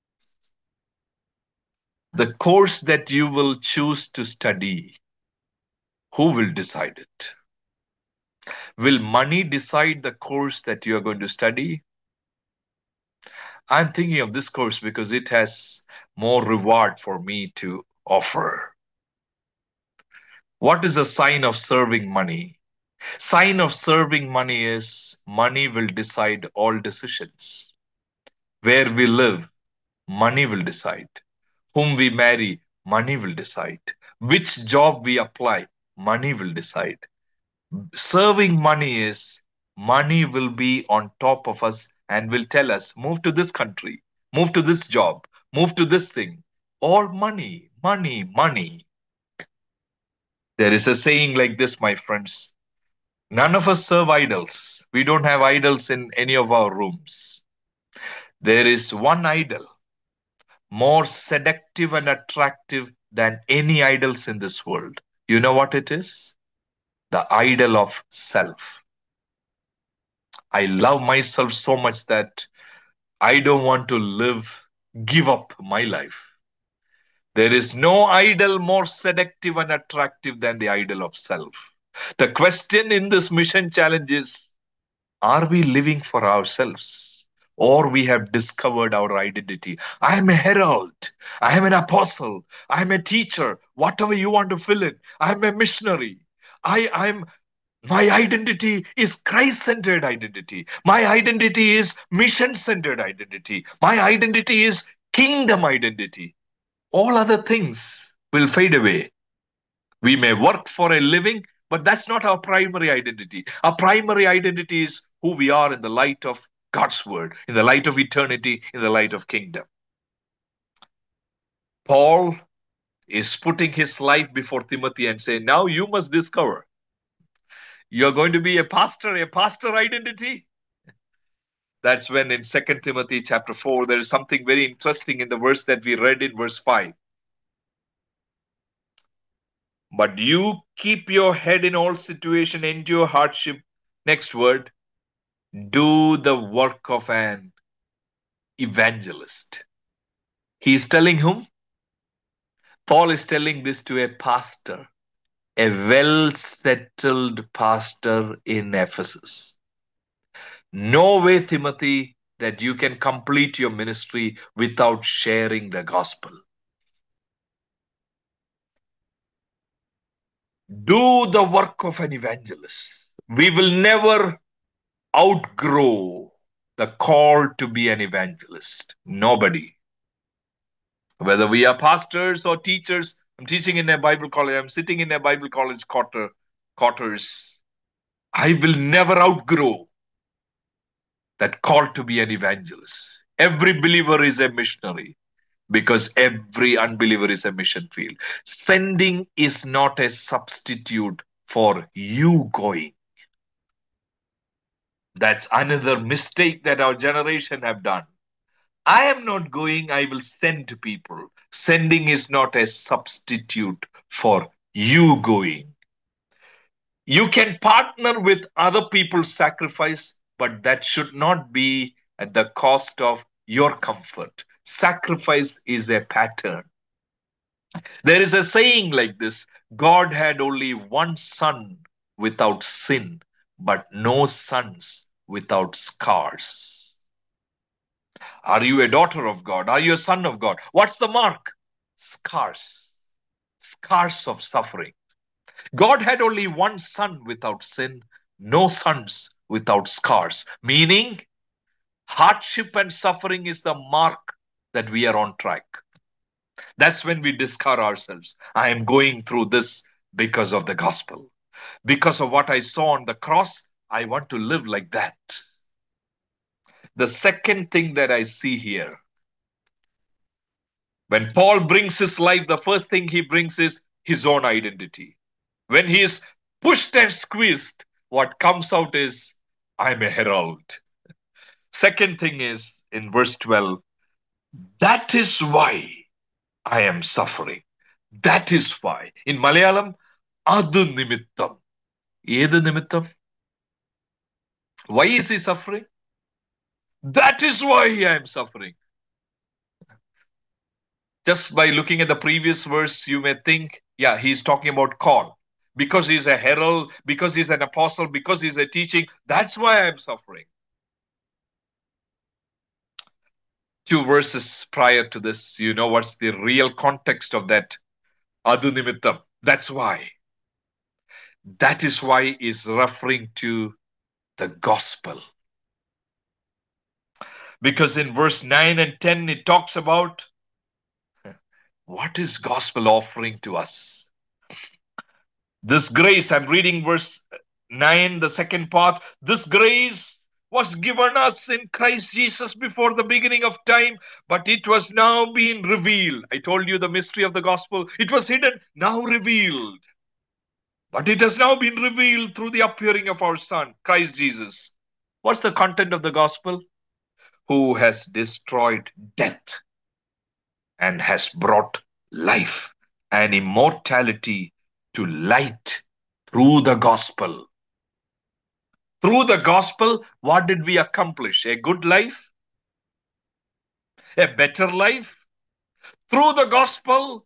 The course that you will choose to study, who will decide it? Will money decide the course that you are going to study? I'm thinking of this course because it has more reward for me to offer. What is a sign of serving money? Sign of serving money is money will decide all decisions. Where we live, money will decide. Whom we marry, money will decide. Which job we apply, money will decide. Serving money is money will be on top of us and will tell us, move to this country, move to this job, move to this thing. All money, money, money. There is a saying like this, my friends. None of us serve idols. We don't have idols in any of our rooms. There is one idol, more seductive and attractive than any idols in this world. You know what it is? The idol of self. I love myself so much that I don't want to live, give up my life. There is no idol more seductive and attractive than the idol of self. The question in this mission challenge is, are we living for ourselves? Or we have discovered our identity. I am a herald. I am an apostle. I am a teacher. Whatever you want to fill in. I am a missionary. I am my identity is Christ centered identity. My identity is mission centered identity. My identity is kingdom identity. All other things will fade away. We may work for a living, but that's not our primary identity. Our primary identity is who we are in the light of God's word, in the light of eternity, in the light of kingdom. Paul is putting his life before Timothy and saying, now you must discover. You're going to be a pastor, a pastor identity. That's when in Second Timothy chapter four, there is something very interesting in the verse that we read in verse five. But you keep your head in all situation, endure hardship. Next word, do the work of an evangelist. He is telling whom? Paul is telling this to a pastor, a well settled pastor in Ephesus. No way, Timothy, that you can complete your ministry without sharing the gospel. Do the work of an evangelist. We will never outgrow the call to be an evangelist. Nobody. Whether we are pastors or teachers, I'm teaching in a Bible college, I'm sitting in a Bible college quarter, quarters. I will never outgrow that call to be an evangelist. Every believer is a missionary because every unbeliever is a mission field. Sending is not a substitute for you going. That's another mistake that our generation have done. I am not going, I will send people. Sending is not a substitute for you going. You can partner with other people's sacrifice, but that should not be at the cost of your comfort. Sacrifice is a pattern. There is a saying like this: God had only one son without sin, but no sons without scars. Are you a daughter of God? Are you a son of God? What's the mark? Scars. Scars of suffering. God had only one son without sin, no sons without scars. Meaning, hardship and suffering is the mark that we are on track. That's when we discover ourselves. I am going through this because of the gospel. Because of what I saw on the cross, I want to live like that. The second thing that I see here, when Paul brings his life, the first thing he brings is his own identity. When he is pushed and squeezed, what comes out is, I'm a herald. Second thing is in verse twelve, that is why I am suffering. That is why. In Malayalam, adu nimittam. Edu nimittam. Why is he suffering? That is why I am suffering. Just by looking at the previous verse, you may think, yeah, he's talking about call. Because he's a herald, because he's an apostle, because he's a teaching, that's why I'm suffering. Two verses prior to this, you know what's the real context of that adu nimittam. That's why. That is why is referring to the gospel. Because in verse nine and ten, it talks about what is gospel offering to us. This grace, I'm reading verse nine, the second part. This grace was given us in Christ Jesus before the beginning of time, but it was now being revealed. I told you the mystery of the gospel. It was hidden, now revealed. But it has now been revealed through the appearing of our Son, Christ Jesus. What's the content of the gospel? Who has destroyed death and has brought life and immortality to light through the gospel. Through the gospel, what did we accomplish? A good life, a better life. Through the gospel,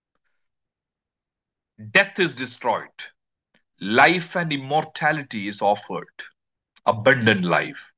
death is destroyed. Life and immortality is offered. Abundant life.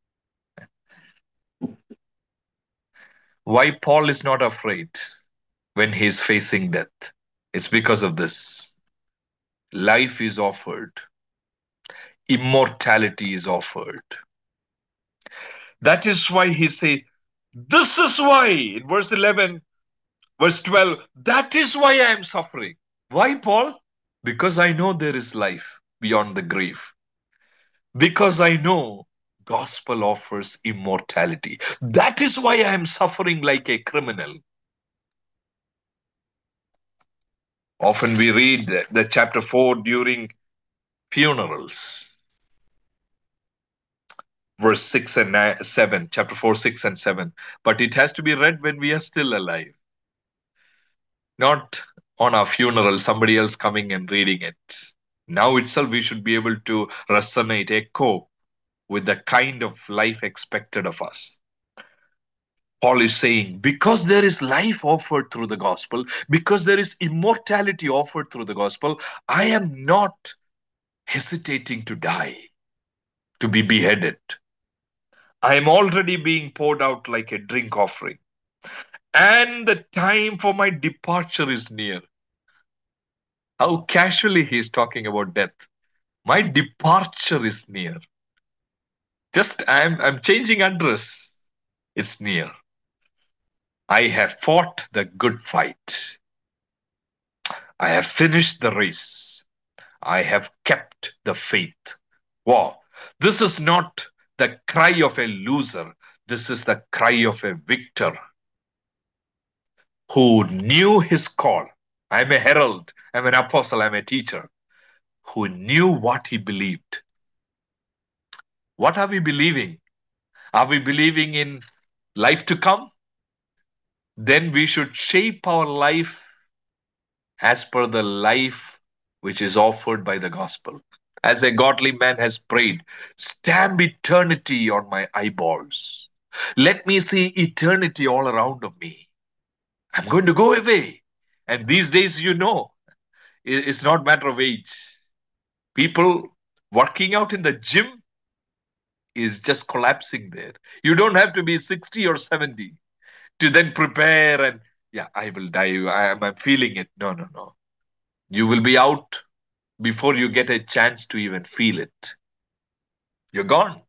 Why Paul is not afraid when he is facing death? It's because of this. Life is offered, immortality is offered. That is why he says, this is why, in verse eleven, verse twelve, that is why I am suffering. Why, Paul? Because I know there is life beyond the grave. Because I know gospel offers immortality. That is why I am suffering like a criminal. Often we read the, the chapter four during funerals, verse six and nine, seven, chapter four, six and seven. But it has to be read when we are still alive, not on our funeral, somebody else coming and reading it. Now itself, we should be able to resonate, echo with the kind of life expected of us. Paul is saying, because there is life offered through the gospel, because there is immortality offered through the gospel, I am not hesitating to die, to be beheaded. I am already being poured out like a drink offering. And the time for my departure is near. How casually he is talking about death. My departure is near. Just I'm I'm changing address. It's near. I have fought the good fight. I have finished the race. I have kept the faith. Wow. This is not the cry of a loser. This is the cry of a victor who knew his call. I'm a herald. I'm an apostle. I'm a teacher. Who knew what he believed. What are we believing? Are we believing in life to come? Then we should shape our life as per the life which is offered by the gospel. As a godly man has prayed, stamp eternity on my eyeballs. Let me see eternity all around of me. I'm going to go away. And these days, you know, it's not matter of age. People working out in the gym is just collapsing there. You don't have to be sixty or seventy to then prepare and, yeah, I will die. I am I'm feeling it. No, no, no. You will be out before you get a chance to even feel it. You're gone.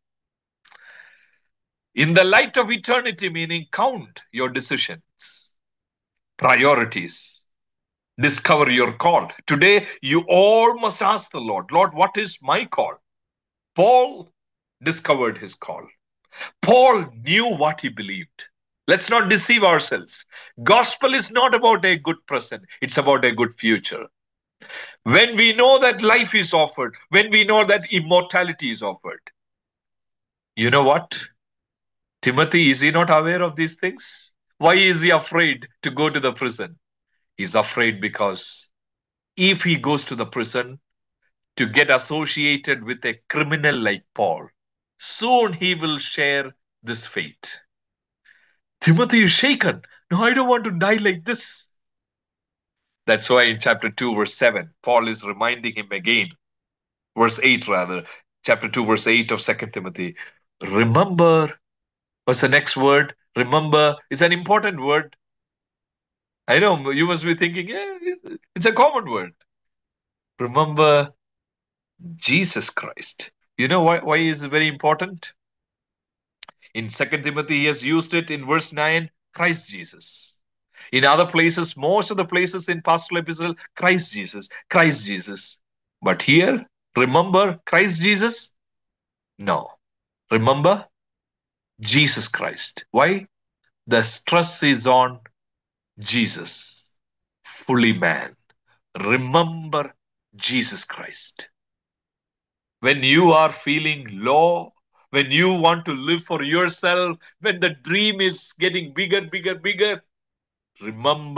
In the light of eternity, meaning count your decisions, priorities, discover your call. Today, you all must ask the Lord, Lord, what is my call? Paul discovered his call. Paul knew what he believed. Let's not deceive ourselves. Gospel is not about a good present, it's about a good future. When we know that life is offered, when we know that immortality is offered, you know what? Timothy, is he not aware of these things? Why is he afraid to go to the prison? He's afraid because if he goes to the prison to get associated with a criminal like Paul, soon he will share this fate. Timothy is shaken. No, I don't want to die like this. That's why in chapter two, verse seven, Paul is reminding him again, verse eight rather, chapter two, verse eight of Second Timothy. Remember, what's the next word? Remember is an important word. I know you must be thinking, yeah, it's a common word. Remember Jesus Christ. You know why, why is it very important? In Second Timothy, he has used it in verse nine, Christ Jesus. In other places, most of the places in pastoral epistle, Christ Jesus, Christ Jesus. But here, remember Christ Jesus? No. Remember Jesus Christ. Why? The stress is on Jesus, fully man. Remember Jesus Christ. When you are feeling low, when you want to live for yourself, when the dream is getting bigger, bigger, bigger, remember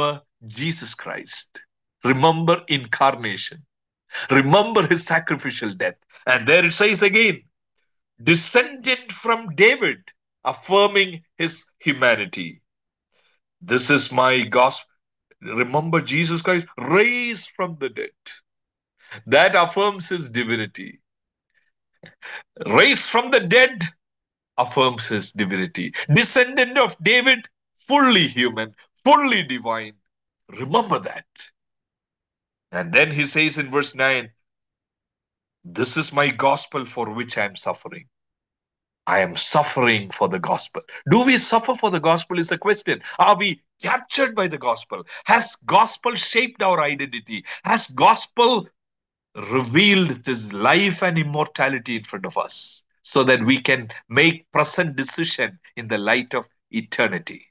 Jesus Christ. Remember incarnation. Remember his sacrificial death. And there it says again, descendant from David, affirming his humanity. This is my gospel. Remember Jesus Christ raised from the dead. That affirms his divinity. Raised from the dead affirms his divinity. Descendant of David, fully human, fully divine. Remember that. And then he says in verse nine, this is my gospel for which I am suffering. I am suffering for the gospel. Do we suffer for the gospel is the question. Are we captured by the gospel? Has gospel shaped our identity? Has gospel revealed this life and immortality in front of us so that we can make present decision in the light of eternity?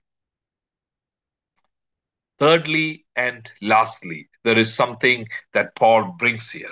Thirdly and lastly, there is something that Paul brings here.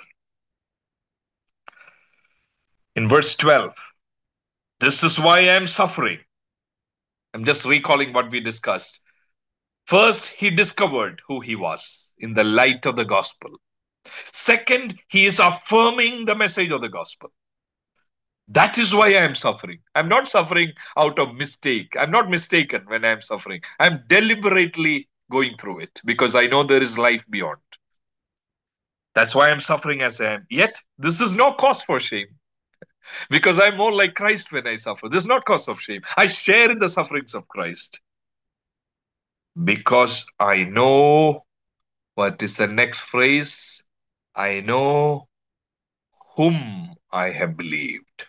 In verse twelve, this is why I am suffering. I'm just recalling what we discussed. First, he discovered who he was in the light of the gospel. Second, he is affirming the message of the gospel. That is why I am suffering. I'm not suffering out of mistake. I'm not mistaken when I'm suffering. I'm deliberately going through it because I know there is life beyond. That's why I'm suffering as I am. Yet, this is no cause for shame because I'm more like Christ when I suffer. This is not cause of shame. I share in the sufferings of Christ because I know what is the next phrase? I know whom I have believed.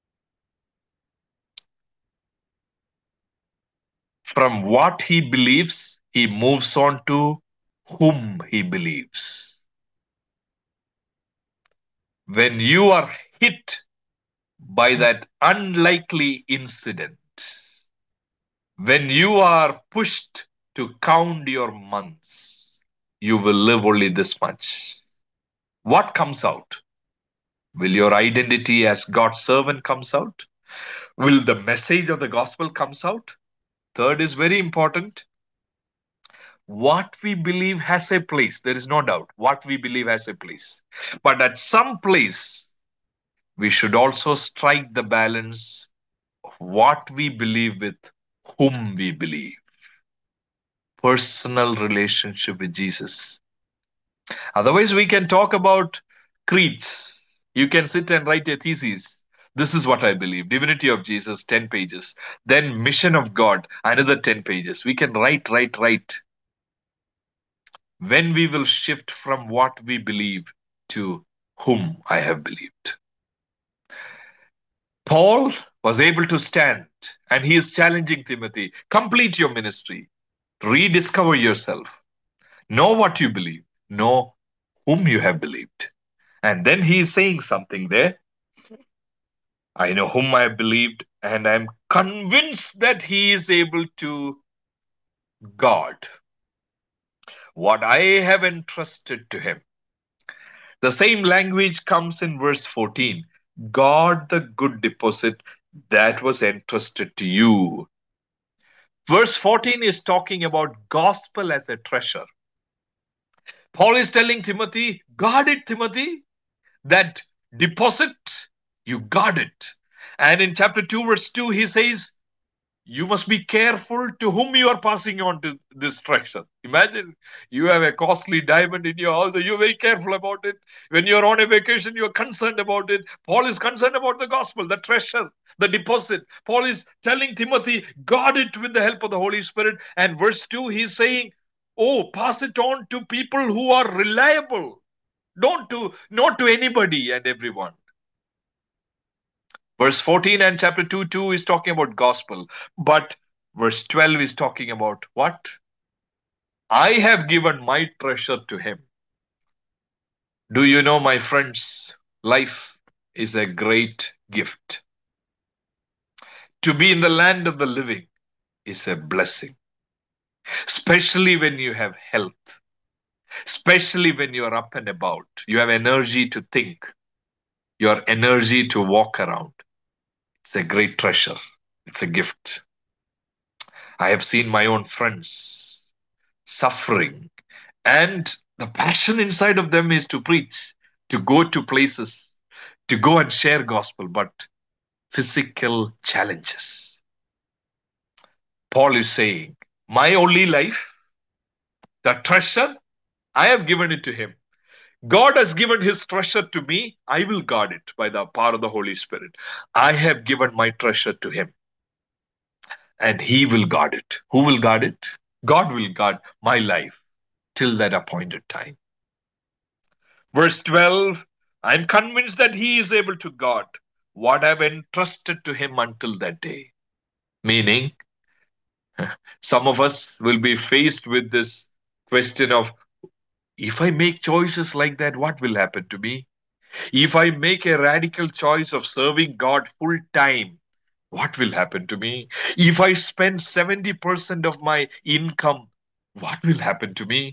From what he believes, he moves on to whom he believes. When you are hit by that unlikely incident, when you are pushed to count your months, you will live only this much. What comes out? Will your identity as God's servant comes out? Will the message of the gospel comes out? Third is very important. What we believe has a place. There is no doubt. What we believe has a place. But at some place, we should also strike the balance of what we believe with whom we believe. Personal relationship with Jesus. Otherwise, we can talk about creeds. You can sit and write a thesis. This is what I believe. Divinity of Jesus, ten pages. Then mission of God, another ten pages. We can write, write, write. When we will shift from what we believe to whom I have believed. Paul was able to stand and he is challenging Timothy. Complete your ministry. Rediscover yourself. Know what you believe. Know whom you have believed. And then he is saying something there. I know whom I have believed, and I'm convinced that he is able to guard what I have entrusted to him. The same language comes in verse fourteen. Guard the good deposit that was entrusted to you. Verse fourteen is talking about gospel as a treasure. Paul is telling Timothy, guard it, Timothy. That deposit, you guard it. And in chapter two, verse two, he says, you must be careful to whom you are passing on to this treasure. Imagine you have a costly diamond in your house, and you're very careful about it. When you're on a vacation, you're concerned about it. Paul is concerned about the gospel, the treasure, the deposit. Paul is telling Timothy, guard it with the help of the Holy Spirit. And verse two, he's saying, oh, pass it on to people who are reliable. Don't to, not to anybody and everyone. Verse fourteen and chapter two, two is talking about gospel. But verse twelve is talking about what? I have given my treasure to him. Do you know, my friends, life is a great gift. To be in the land of the living is a blessing, especially when you have health, especially when you are up and about. You have energy to think, your energy to walk around. It's a great treasure. It's a gift. I have seen my own friends suffering And the passion inside of them is to preach, to go to places, to go and share gospel, but physical challenges. Paul is saying, my only life, the treasure, I have given it to him. God has given his treasure to me. I will guard it by the power of the Holy Spirit. I have given my treasure to him and he will guard it. Who will guard it? God will guard my life till that appointed time. Verse twelve, I'm convinced that he is able to guard what I've entrusted to him until that day. Meaning, some of us will be faced with this question of, if I make choices like that, what will happen to me? If I make a radical choice of serving God full time, what will happen to me? If I spend seventy percent of my income, what will happen to me?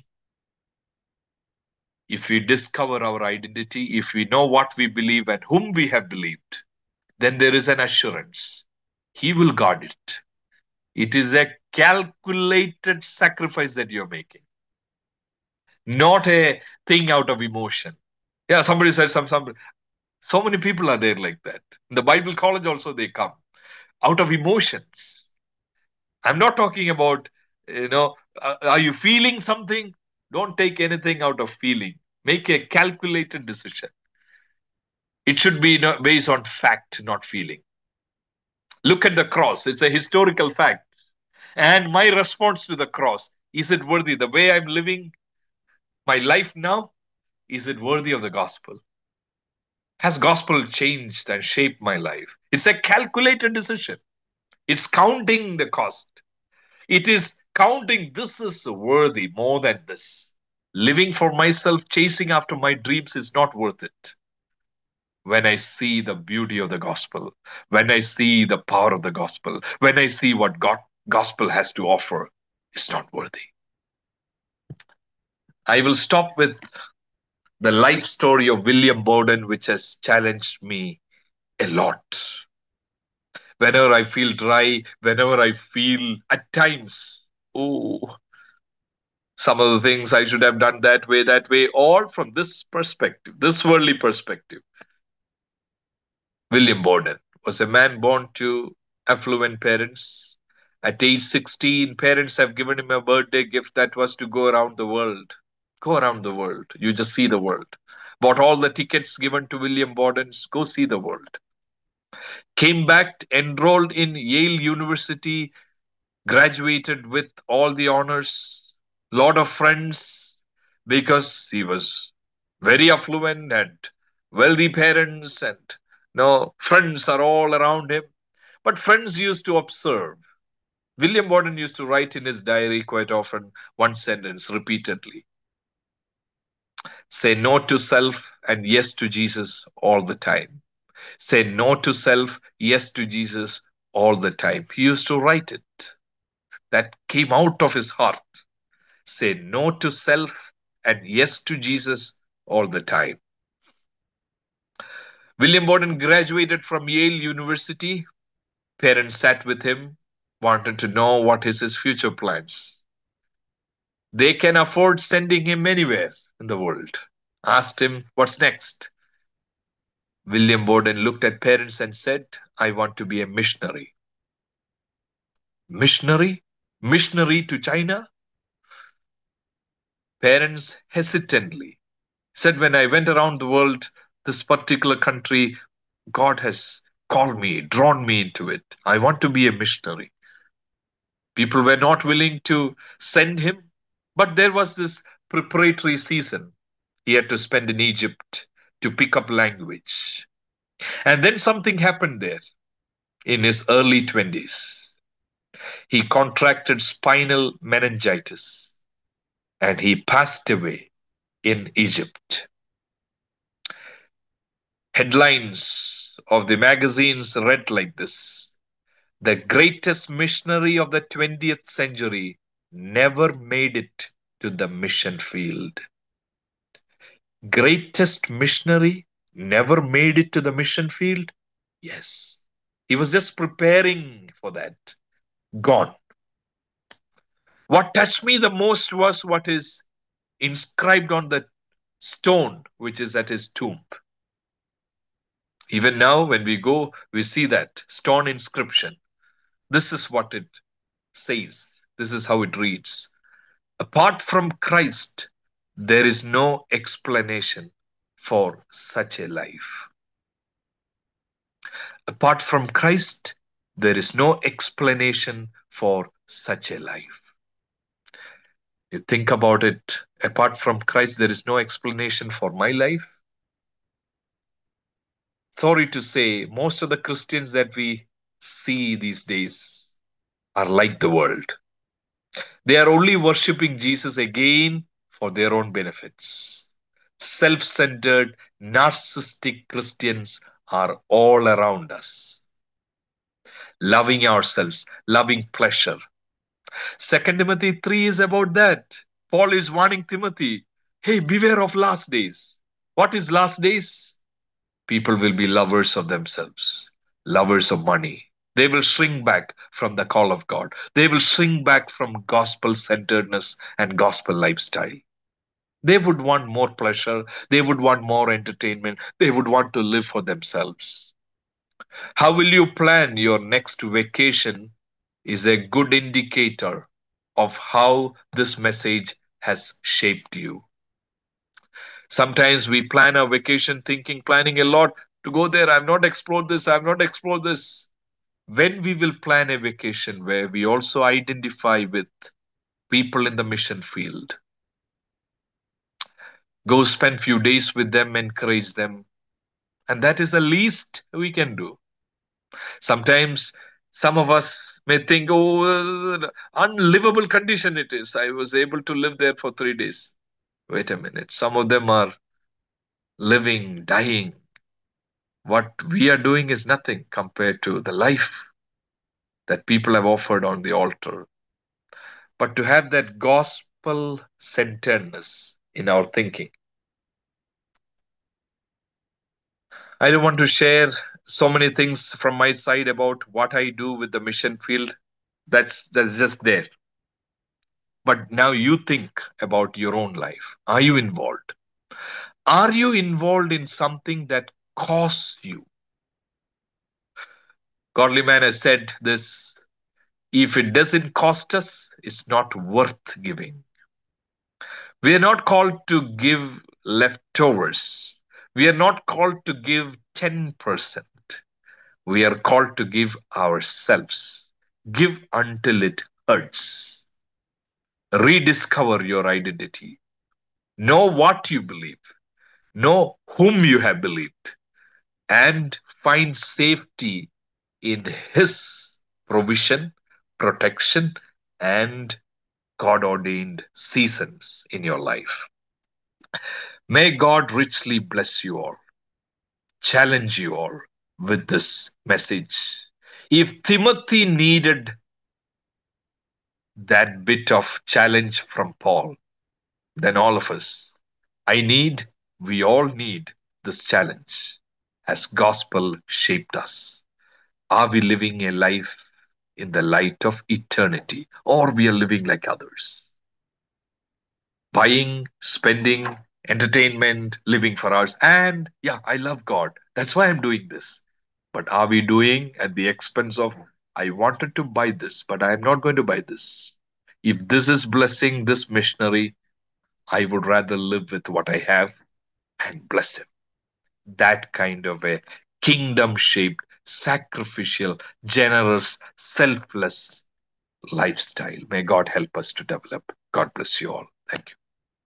If we discover our identity, if we know what we believe and whom we have believed, then there is an assurance. He will guard it. It is a calculated sacrifice that you're making, not a thing out of emotion. Yeah, somebody said some, some so many people are there like that. In the Bible college also they come out of emotions. I'm not talking about, you know, uh, are you feeling something? Don't take anything out of feeling. Make a calculated decision. It should be, you know, based on fact, not feeling. Look at the cross. It's a historical fact. And my response to the cross, is it worthy? The way I'm living my life now, is it worthy of the gospel? Has gospel changed and shaped my life? It's a calculated decision. It's counting the cost. It is counting this is worthy more than this. Living for myself, chasing after my dreams is not worth it. When I see the beauty of the gospel, when I see the power of the gospel, when I see what God gospel has to offer, it's not worthy. I will stop with the life story of William Bowden, which has challenged me a lot. Whenever I feel dry, whenever I feel at times, oh, some of the things I should have done that way, that way, all from this perspective, this worldly perspective. William Borden was a man born to affluent parents. At age sixteen, parents have given him a birthday gift that was to go around the world. Go around the world. You just see the world. Bought all the tickets given to William Borden's. Go see the world. Came back, enrolled in Yale University, graduated with all the honors, lot of friends, because he was very affluent and wealthy parents, and no friends are all around him. But friends used to observe. William Borden used to write in his diary quite often one sentence repeatedly: say no to self and yes to Jesus all the time. Say no to self, yes to Jesus all the time. He used to write it. That came out of his heart. Say no to self and yes to Jesus all the time. William Borden graduated from Yale University. Parents sat with him, wanted to know what is his future plans. They can afford sending him anywhere in the world. Asked him, what's next? William Borden looked at parents and said, I want to be a missionary. Missionary? Missionary to China? Parents hesitantly said, when I went around the world, this particular country, God has called me, drawn me into it. I want to be a missionary. People were not willing to send him, but there was this preparatory season he had to spend in Egypt to pick up language. And then something happened there in his early twenties. He contracted spinal meningitis and he passed away in Egypt. Headlines of the magazines read like this: the greatest missionary of the twentieth century never made it to the mission field. Greatest missionary never made it to the mission field? Yes. He was just preparing for that. Gone. What touched me the most was what his inscribed on the stone which is at his tomb. Even now, when we go, we see that stone inscription. This is what it says. This is how it reads. Apart from Christ, there is no explanation for such a life. Apart from Christ, there is no explanation for such a life. You think about it, apart from Christ, there is no explanation for my life. Sorry to say, most of the Christians that we see these days are like the world. They are only worshiping Jesus again for their own benefits. Self centered, narcissistic Christians are all around us, loving ourselves, loving pleasure. Second Timothy three is about that. Paul is warning Timothy, hey, beware of last days. What is last days? People will be lovers of themselves, lovers of money. They will shrink back from the call of God. They will shrink back from gospel centeredness and gospel lifestyle. They would want more pleasure. They would want more entertainment. They would want to live for themselves. How will you plan your next vacation is a good indicator of how this message has shaped you. Sometimes we plan our vacation thinking, planning a lot to go there. I've not explored this. I've not explored this. When we will plan a vacation where we also identify with people in the mission field, go spend few days with them, encourage them. And that is the least we can do. Sometimes some of us may think, oh, uh, unlivable condition it is. I was able to live there for three days. Wait a minute. Some of them are living, dying. What we are doing is nothing compared to the life that people have offered on the altar. But to have that gospel centeredness in our thinking, I don't want to share so many things from my side about what I do with the mission field. That's that's just there. But now you think about your own life. Are you involved? Are you involved in something that costs you? Godly man has said this, if it doesn't cost us, it's not worth giving. We are not called to give leftovers. We are not called to give ten percent. We are called to give ourselves. Give until it hurts. Rediscover your identity. Know what you believe. Know whom you have believed. And find safety in His provision, protection, and God ordained seasons in your life. May God richly bless you all, challenge you all with this message. If Timothy needed that bit of challenge from Paul, then all of us, I need, we all need this challenge as gospel shaped us. Are we living a life in the light of eternity or we are living like others? Buying, spending, entertainment, living for ours. And yeah, I love God. That's why I'm doing this. But are we doing at the expense of, I wanted to buy this, but I'm not going to buy this. If this is blessing this missionary, I would rather live with what I have and bless him. That kind of a kingdom shaped, sacrificial, generous, selfless lifestyle. May God help us to develop. God bless you all. Thank you.